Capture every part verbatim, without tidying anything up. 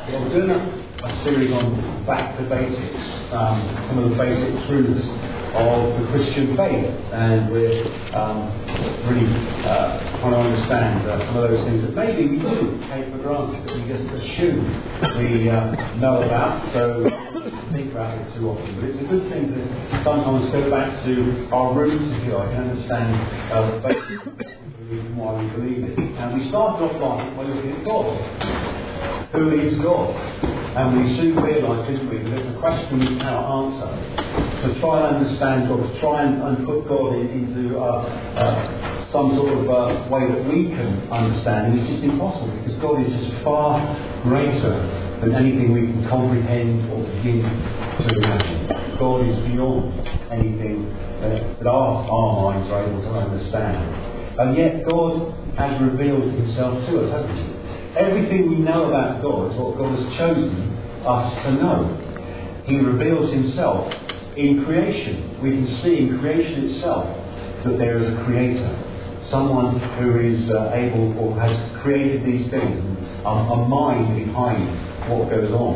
Well, we're doing a, a series on back to basics, um, some of the basic truths of the Christian faith, and we're um, really uh, trying to understand uh, some of those things that maybe we do take for granted, that we just assume we uh, know about, so we don't think about it too often. But it's a good thing to sometimes go back to our roots, if you like, and understand uh, the basic reason why we believe it. And we started off by looking at God. Who is God? And we soon realised, didn't we, that the question we cannot answer. To try and understand God, to try and, and put God in, into uh, uh, some sort of uh, way that we can understand is just impossible, because God is just far greater than anything we can comprehend or begin to imagine. God is beyond anything uh, that our, our minds are able to understand. And yet God has revealed himself to us, hasn't he? Everything we know about God is what God has chosen us to know. He reveals himself in creation. We can see in creation itself that there is a creator. Someone who is uh, able or has created these things, um, a mind behind what goes on.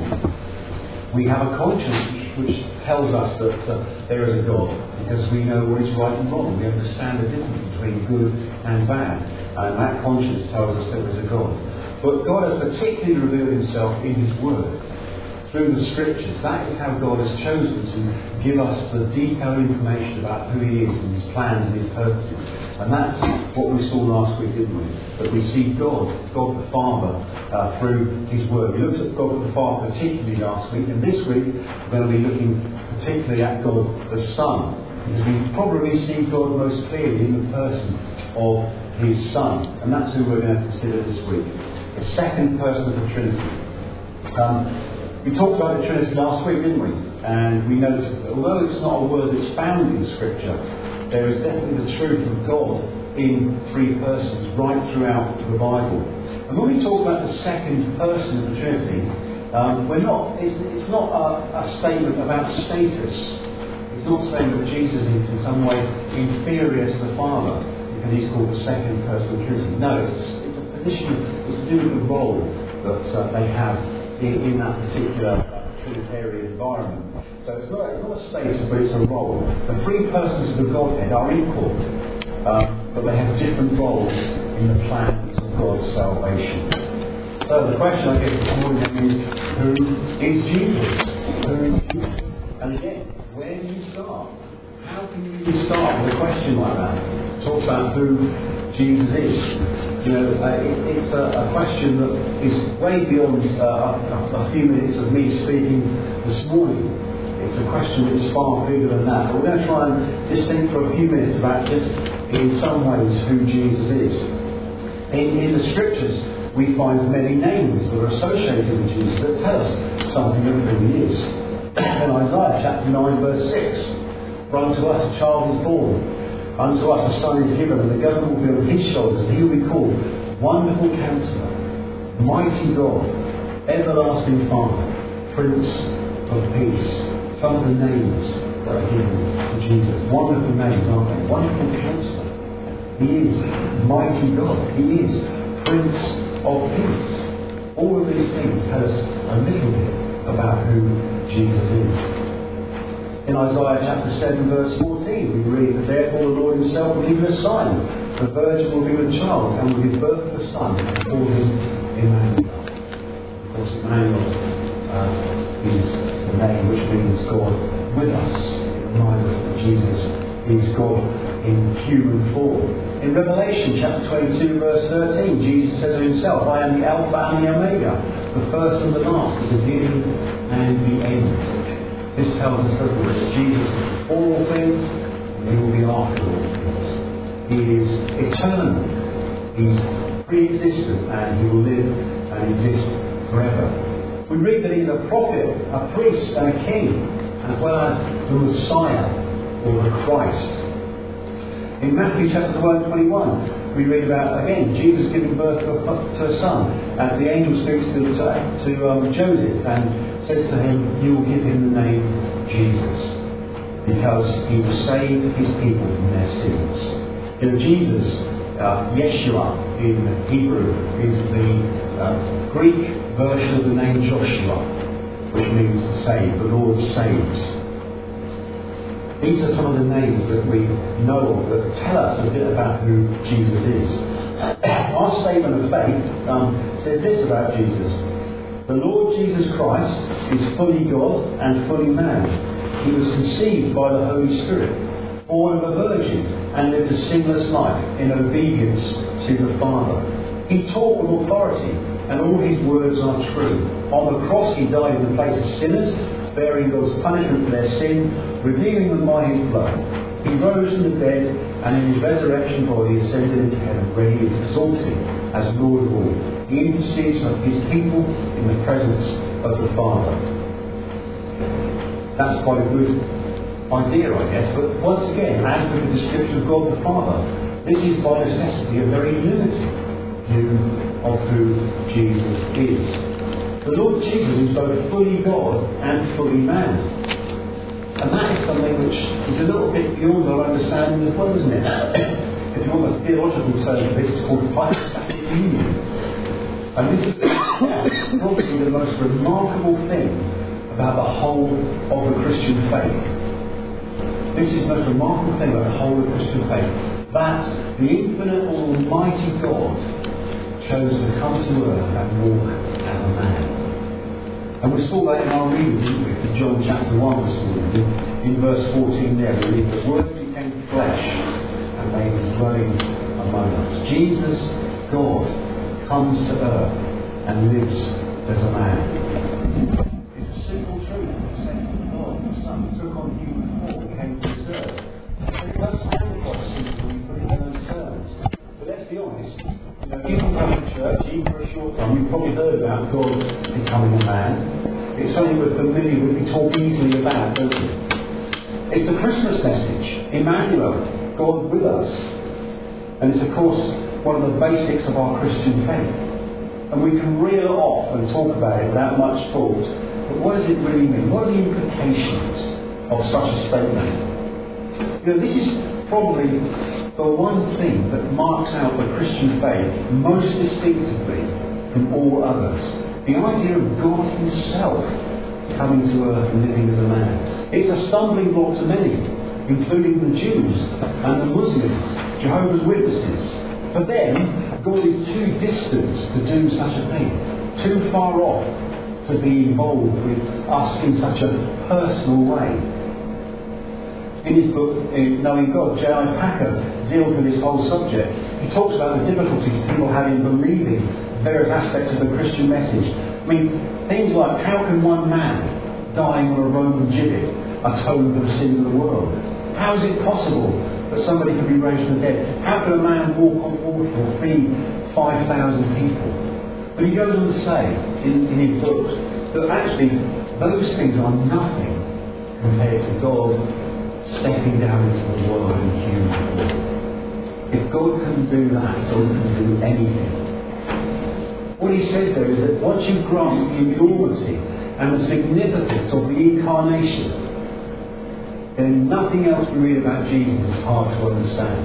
We have a conscience which tells us that uh, there is a God, because we know what is right and wrong. We understand the difference between good and bad, and that conscience tells us there is a God. But God has particularly revealed himself in his word, through the scriptures. That is how God has chosen to give us the detailed information about who he is and his plans and his purposes. And that's what we saw last week, didn't we? That we see God, God the Father, uh, through his word. We looked at God the Father particularly last week, and this week we're going to be looking particularly at God the Son, because we probably see God most clearly in the person of his Son. And that's who we're going to consider this week. The second person of the Trinity. Um, we talked about the Trinity last week, didn't we? And we noticed that although it's not a word that's found in Scripture, there is definitely the truth of God in three persons right throughout the Bible. And when we talk about the second person of the Trinity, um, we're not. It's, it's not a, a statement about status. It's not saying that Jesus is in some way inferior to the Father because he's called the second person of the Trinity. No, it's it's to do with the role that uh, they have in, in that particular uh, Trinitarian environment. So it's not, it's not a status, but it's a role. The three persons of the Godhead are equal, uh, but they have different roles in the plans of God's salvation. So the question I guess this morning is, who is Jesus? Who is Jesus? And again, where do you start? How can you start with a question like that? Talk about who Jesus is. You know, uh, it, it's a, a question that is way beyond uh, a, a few minutes of me speaking this morning. It's a question that's far bigger than that. But we're going to try and just think for a few minutes about just, in some ways, who Jesus is. In, in the Scriptures, we find many names that are associated with Jesus that tell us something of who he is. In Isaiah chapter nine, verse six, "For unto us a child is born, unto us a son is given, and the government will be on his shoulders, and he will be called Wonderful Counselor, Mighty God, Everlasting Father, Prince of Peace." Some of the names that are given to Jesus. Wonderful names, aren't they? Wonderful Counselor. He is Mighty God. He is Prince of Peace. All of these things tell us a little bit about who Jesus is. In Isaiah chapter seven, verse fourteen, we read that therefore the Lord himself will give you a sign. The virgin will be with child and will give birth to a son, and call him Emmanuel. Of course, Emmanuel uh, is the name which means God with us. It reminds us that Jesus is God in human form. In Revelation chapter twenty-two, verse thirteen, Jesus says of himself, "I am the Alpha and the Omega, the first and the last, the beginning and the end." This tells us that Jesus is before all things, and he will be after all things. He is eternal, he's pre-existent, and he will live and exist forever. We read that he's a prophet, a priest, and a king, as well as the Messiah, or the Christ. In Matthew chapter one twenty-one, we read about, again, Jesus giving birth to a, to a son, as the angel speaks to, to um, Joseph, and says to him, "You will give him the name Jesus, because he will save his people from their sins." You know, Jesus, uh, Yeshua in Hebrew, is the uh, Greek version of the name Joshua, which means to save, the Lord saves. These are some of the names that we know of that tell us a bit about who Jesus is. Our statement of faith um, says this about Jesus. The Lord Jesus Christ is fully God and fully man. He was conceived by the Holy Spirit, born of a virgin, and lived a sinless life in obedience to the Father. He taught with authority, and all his words are true. On the cross he died in the place of sinners, bearing God's punishment for their sin, redeeming them by his blood. He rose from the dead, and in his resurrection body ascended into heaven, where he is exalted as Lord of all. He intercedes for his people in the presence of the Father. That's quite a good idea, I guess, but once again, as with the description of God the Father, this is by necessity a very limited view of who Jesus is. The Lord Jesus is both fully God and fully man. And that is something which is a little bit beyond our understanding as well, isn't it? If you want a theological term for this, it's called hypostatic union. And this is probably the most remarkable thing about the whole of the Christian faith. This is the most remarkable thing about the whole of the Christian faith. That the infinite almighty God chose to come to earth and walk as a man. And we saw that in our reading, didn't we, in John chapter one this morning, in, in verse fourteen there, we read, the Word became flesh and made his dwelling among us. Jesus, God, comes to earth and lives as a man. It's a simple truth. The second God, the Son, took on human form, came to this earth. And it does sound quite simple when you put it in those terms. But let's be honest, you know, even come to church, even for a short time, you've probably heard about God becoming a man. It's something we're familiar with, we talk easily about, don't we? It's the Christmas message, Emmanuel, God with us. And it's of course one of the basics of our Christian faith. And we can reel off and talk about it without much thought. But what does it really mean? What are the implications of such a statement? You know, this is probably the one thing that marks out the Christian faith most distinctively from all others. The idea of God himself coming to earth and living as a man. It's a stumbling block to many, including the Jews and the Muslims, Jehovah's Witnesses. For them, God is too distant to do such a thing, too far off to be involved with us in such a personal way. In his book, in Knowing God, J I Packer deals with this whole subject. He talks about the difficulties people have in believing various aspects of the Christian message. I mean, things like, how can one man dying on a Roman gibbet atone for the sins of the world? How is it possible that somebody can be raised from the dead? How can a man walk on water or feed five thousand people? But he goes on to say in, in his books that actually those things are nothing compared to God stepping down into the world in human form. If God can do that, God can do anything. What he says there is that once you grasp the enormity and the significance of the incarnation, then nothing else we read about Jesus is hard to understand.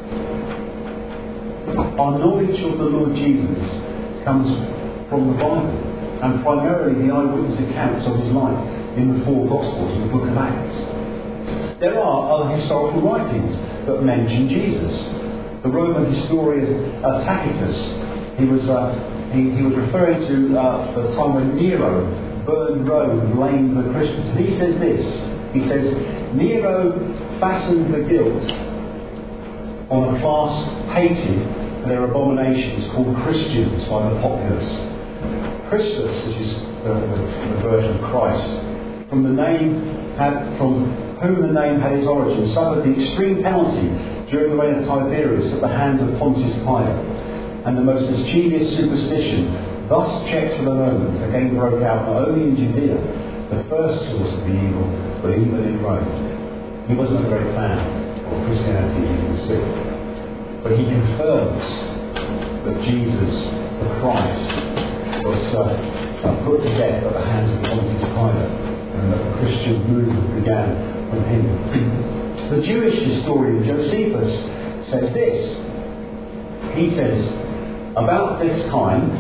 Our knowledge of the Lord Jesus comes from the Bible, and primarily the eyewitness accounts of his life in the four Gospels and the book of Acts. There are other historical writings that mention Jesus. The Roman historian uh, Tacitus, he was uh, he, he was referring to uh, the time when Nero burned Rome and blamed the Christians. And he says this. He says, Nero fastened the guilt on a class hated for their abominations called Christians by the populace. Christus, which is the, the, the version of Christ, from the name had from whom the name had its origin, suffered the extreme penalty during the reign of Tiberius at the hands of Pontius Pilate, and the most mischievous superstition, thus checked for the moment, again broke out not only in Judea, the first source of the evil, but even in Rome. He wasn't a great fan of Christianity, you can see. But he confirms that Jesus, the Christ, was uh, put to death at the hands of Pontius Pilate, and that the Christian movement began from him. The Jewish historian Josephus says this. He says, about this time,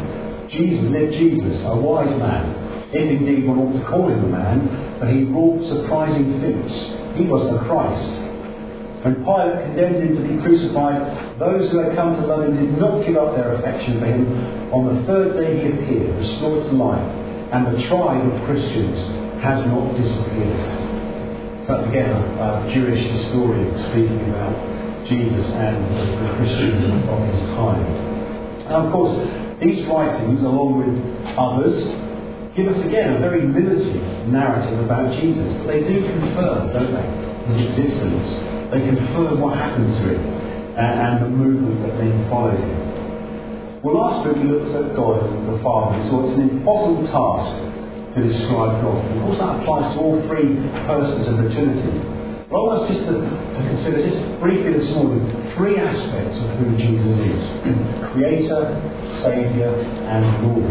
Jesus lived Jesus, a wise man. If indeed one ought to call him a man, but he wrought surprising feats. He was the Christ. When Pilate condemned him to be crucified, those who had come to love him did not give up their affection for him. On the third day he appeared, restored to life, and the tribe of Christians has not disappeared. That's again a, a Jewish historian speaking about Jesus and the Christians of his time. And of course, these writings, along with others, give us again a very limited narrative about Jesus. But they do confirm, don't they, his existence. They confirm what happened to him and, and the movement that then followed him. Well, last week we looked at God and the Father. So it's an impossible task to describe God. Of course, that applies to all three persons of the Trinity. But I want us just to, to consider, just briefly this morning, three aspects of who Jesus is: Creator, Saviour, and Lord.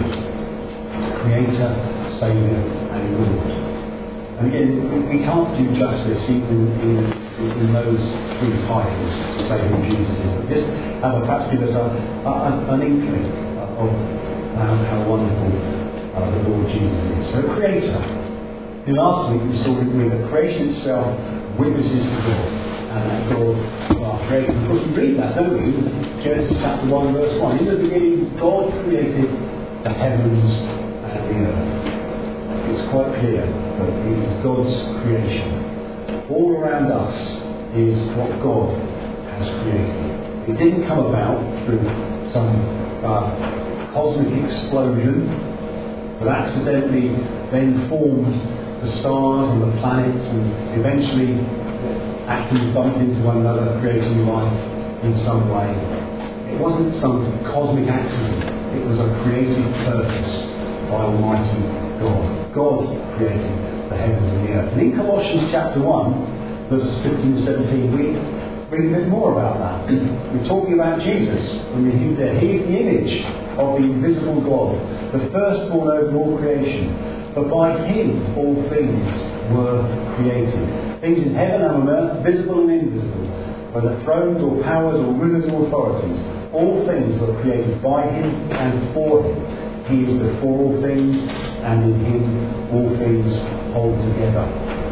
Creator, Saviour, and Lord. And again, we can't do justice even in, in, in those three titles to say who Jesus is. But just have a, perhaps give us a, a, an inkling of um, how wonderful uh, the Lord Jesus is. So, Creator. In last week we saw that creation itself witnesses to God, and that God is our creator. Of course, we read that, don't we? Genesis chapter one, verse one. In the beginning, God created the heavens and the earth. It's quite clear that it is God's creation. All around us is what God has created. It didn't come about through some uh, cosmic explosion that accidentally then formed the stars and the planets, and eventually atoms bumped into one another, creating life in some way. It wasn't some cosmic accident. It was a creative purpose by Almighty God. God created the heavens and the earth. And in Colossians chapter one, verses fifteen to seventeen, we read a bit more about that. We're talking about Jesus. I mean, he, he is the image of the invisible God, the firstborn over all creation. For by him all things were created. Things in heaven and on earth, visible and invisible, whether thrones or powers or rulers or authorities. All things were created by him and for him. He is before all things, and in him all things hold together.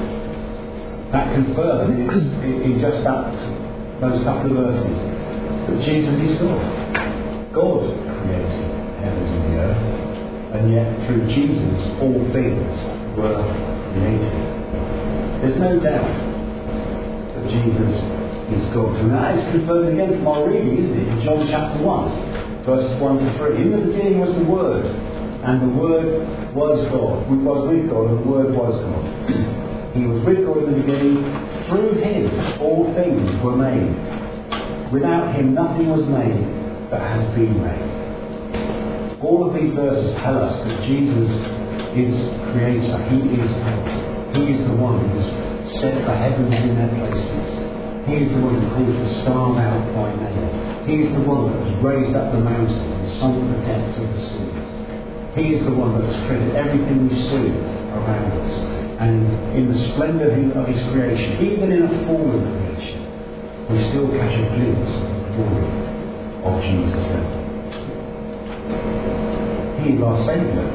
That confirms in, in just that, those couple of verses that Jesus is God. God created heavens and the earth. And yet, through Jesus, all things were created. There's no doubt that Jesus is God. And that is confirmed again from our reading, isn't it? In John chapter one, verses one to three. In the beginning was the Word, and the Word was God. We was with God, and the Word was God. He was with God in the beginning. Through him, all things were made. Without him, nothing was made that has been made. All of these verses tell us that Jesus is Creator. He is God. He is the one who has set the heavens in their places. He is the one who calls the stars out by name. He is the one that has raised up the mountains and sunk the depths of the seas. He is the one that has created everything we see around us. And in the splendour of his creation, even in a fallen creation, we still catch a glimpse of the glory of Jesus. He is our Saviour.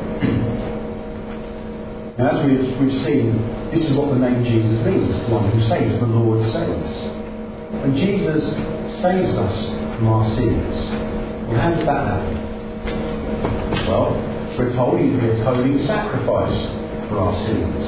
Now, as we've, we've seen, this is what the name Jesus means: the one who saves, the Lord saves. And Jesus saves us from our sins. Well, how did that happen? Well, we're told he's the atoning sacrifice for our sins.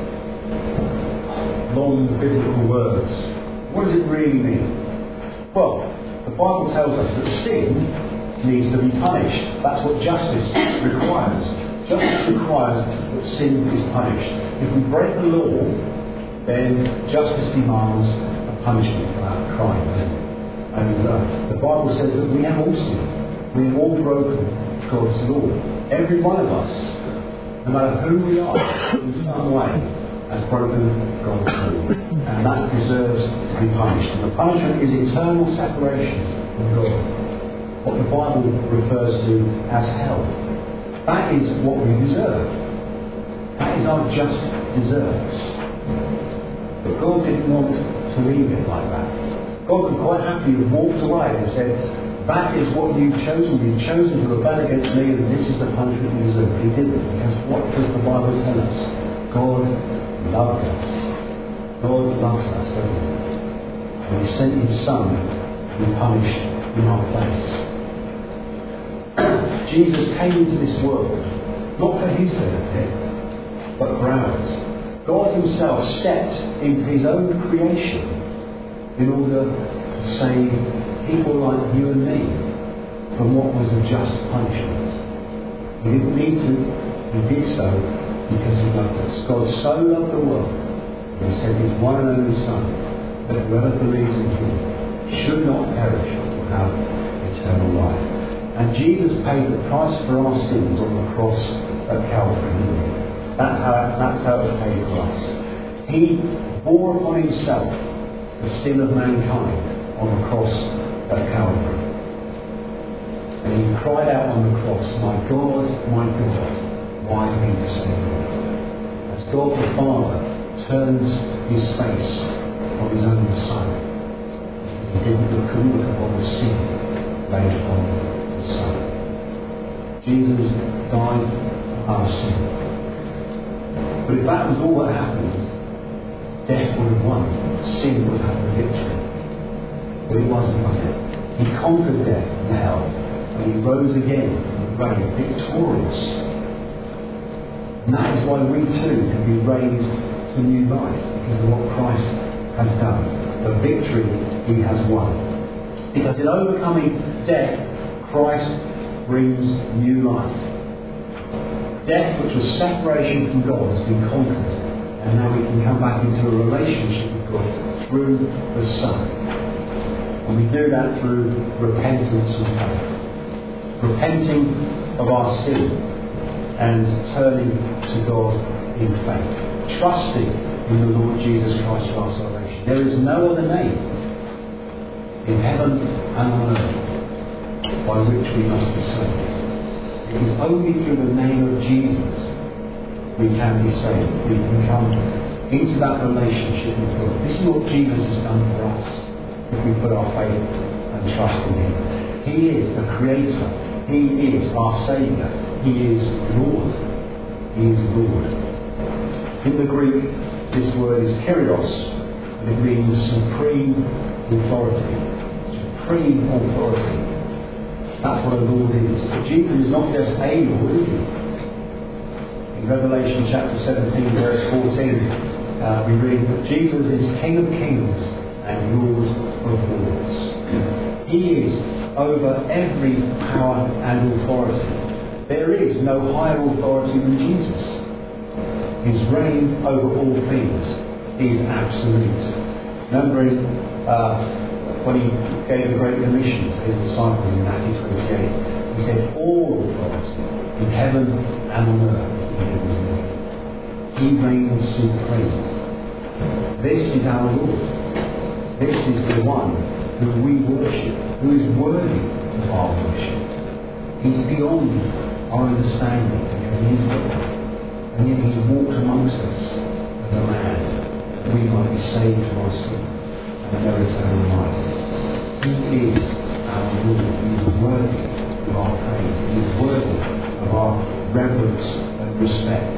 Long biblical words. What does it really mean? Well, the Bible tells us that sin needs to be punished. That's what justice requires. Justice requires that sin is punished. If we break the law, then justice demands a punishment for our crime. And uh, the Bible says that we have all sinned. We have all broken God's law. Every one of us, no matter who we are, in some way, has broken God's law. And that deserves to be punished. And the punishment is eternal separation from God. What the Bible refers to as hell. That is what we deserve. That is our just deserts. But God didn't want to leave it like that. God could quite happily have walked away and said, That is what you've chosen. You've chosen to rebel against me, and this is the punishment you deserve. He didn't. Because what does the Bible tell us? God loved us. God loves us, doesn't he? And he sent his Son to be punished in our place. Jesus came into this world, not for his benefit, but for ours. God himself stepped into his own creation in order to save people like you and me from what was a just punishment. He didn't need to. He did so because he loved us. God so loved the world that he sent his one and only Son, that whoever believes in him should not perish but have eternal life. And Jesus paid the price for our sins on the cross at Calvary. That's how, that's how it was paid for us. He bore upon himself the sin of mankind on the cross at Calvary. And he cried out on the cross, "My God, my God, why have you forsaken me?" As God the Father turns his face on his own Son, he didn't look upon the sin laid upon the Son. Jesus died for our sin. But if that was all that happened, death would have won. Sin would have the victory. But it wasn't, was it? He conquered death now, and he rose again from the grave, victorious. And that is why we too can be raised to new life, because of what Christ has done. The victory he has won. Because in overcoming death, Christ brings new life. Death, which was separation from God, has been conquered, and now we can come back into a relationship with God through the Son. And we do that through repentance and faith. Repenting of our sin and turning to God in faith. Trusting in the Lord Jesus Christ for our salvation. There is no other name in heaven and on earth by which we must be saved. It is only through the name of Jesus we can be saved. We can come into that relationship with God. This is what Jesus has done for us if we put our faith and trust in him. He is the Creator. He is our Saviour. He is Lord. He is Lord. In the Greek, this word is Kyrios, and it means supreme authority. Supreme authority. That's what a Lord is. But Jesus is not just a Lord, is he? In Revelation chapter seventeen, verse fourteen, uh, we read that Jesus is King of kings and Lord of lords. He is over every power and authority. There is no higher authority than Jesus. His reign over all things is absolute. Remembering uh, when he gave the Great Commission to his disciples in Matthew twenty-eight, he said, "All authority in heaven and on earth is given to me." He reigns supreme. This is our Lord. This is the one who we worship, who is worthy of our worship. He's beyond our understanding because he is God. And yet he's walked amongst us as a man that we might be saved from our sin and know eternal life. He is our Lord. He is worthy of our praise. He is worthy of our reverence and respect.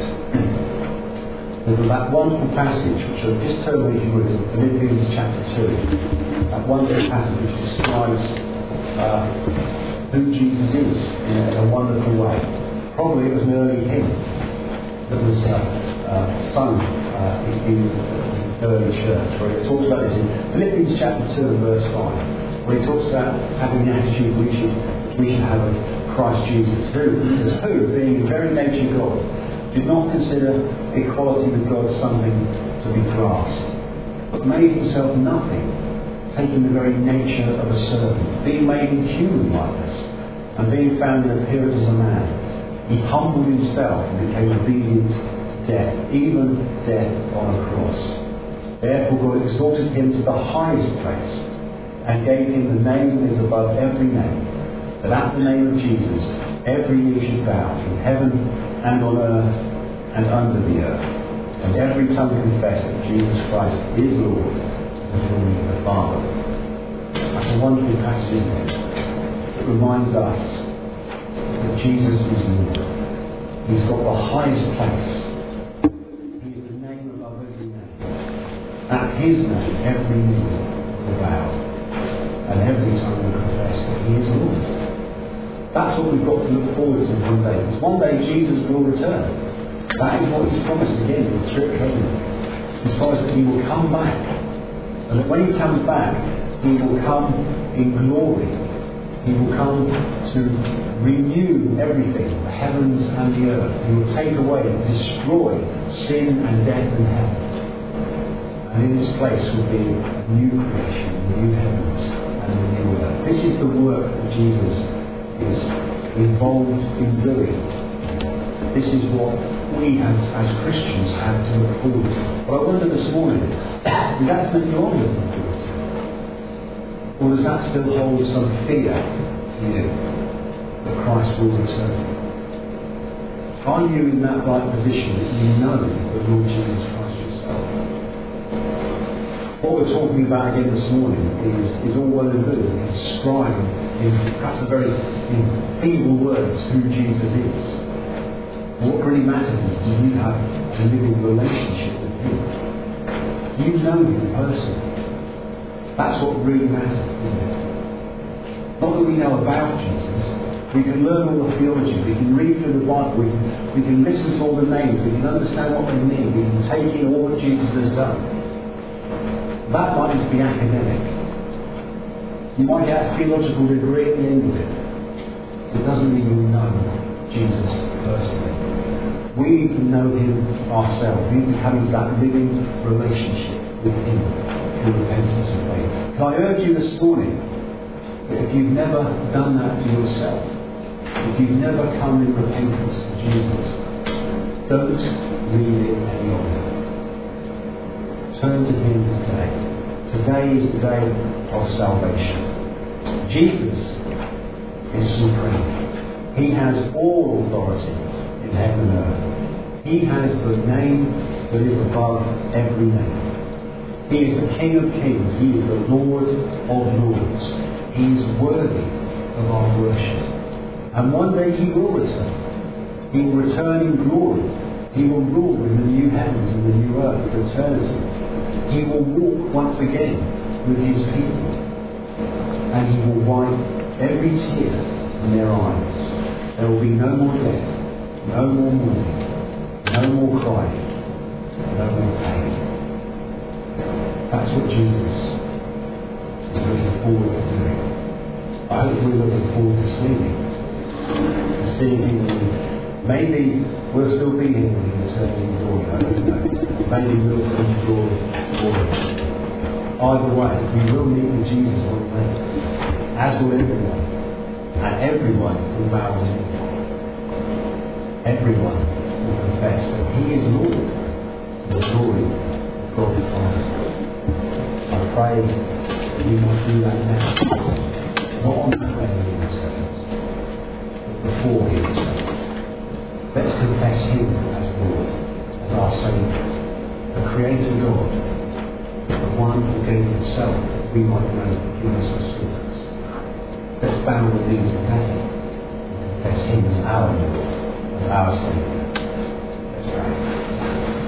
There's that wonderful passage which I'll just turn with you with in Philippians chapter two. That wonderful passage which describes uh, who Jesus is in a, a wonderful way. Probably it was an early hymn that was uh, uh, sung uh, in, in the early church, where it talks about this in Philippians chapter two and verse five, where it talks about having the attitude we should, we should have of Christ Jesus, who, who, being in very nature God, did not consider equality with God something to be grasped, but made himself nothing, taking the very nature of a servant, being made in human likeness, and being found in appearance as a man. He humbled himself and became obedient to death, even death on a cross. Therefore God exalted him to the highest place and gave him the name that is above every name, that at the name of Jesus every knee should bow in heaven and on earth and under the earth, and every tongue confess that Jesus Christ is Lord, to the glory of the Father. That's a wonderful passage, isn't it? reminds us that Jesus is Lord. He's got the highest place. He is the name above every name. At his name, every knee will bow, and every tongue will confess that he is Lord. That's what we've got to look forward to one day. Because one day Jesus will return. That is what he's promised again in the trip heaven. He's promised that he will come back. And that when he comes back, he will come in glory. He will come to renew everything, the heavens and the earth. He will take away and destroy sin and death and hell. And in this place will be a new creation, new heavens and a new earth. This is the work that Jesus is involved in doing. This is what we as, as Christians have to look forward to. But I wonder this morning, is that something you're looking forward to? Or does that still hold some fear in you that Christ will return? Are you in that right position that you know the Lord Jesus Christ yourself? What we're talking about again this morning is, is all well and good in describing in perhaps a very in feeble words who Jesus is. What really matters is, do you have a living relationship with him? Do you know him personally? That's what really matters, isn't it? Not that we know about Jesus. We can learn all the theology, we can read through the Bible, we can, we can listen to all the names, we can understand what they mean, we can take in all that Jesus has done. That might just be academic. You might get a theological degree at the end of it. It doesn't mean you know Jesus personally. We need to know him ourselves. We need to have that living relationship with him through repentance and faith. Can I urge you this morning that if you've never done that for yourself, if you've never come in repentance to Jesus, don't leave it any longer. Turn to him today. Today is the day of salvation. Jesus is supreme. He has all authority in heaven and earth. He has the name that is above every name. He is the King of kings. He is the Lord of lords. He is worthy of our worship. And one day he will return. He will return in glory. He will rule in the new heavens and the new earth for eternity. He will walk once again with his people. And he will wipe every tear from their eyes. There will be no more death, no more mourning, no more crying, no more pain. That's what Jesus is looking forward to doing. I hope we're looking forward to seeing him. To seeing him. Maybe we'll still be here when he returns in glory. I don't know. Maybe we'll come to glory for him. Either way, we will meet with Jesus one day. As will everyone. And everyone will bow to him. Everyone will confess that he is Lord to the glory of God the Father. I pray that you might do that now. Not on that day when he returns, but before he returns. Let's confess him as Lord, as our Saviour, the Creator God, the one who gave himself that we might know the forgiveness of sins. Let's bow the knee today and confess him as our Lord, as our Saviour. Let's pray.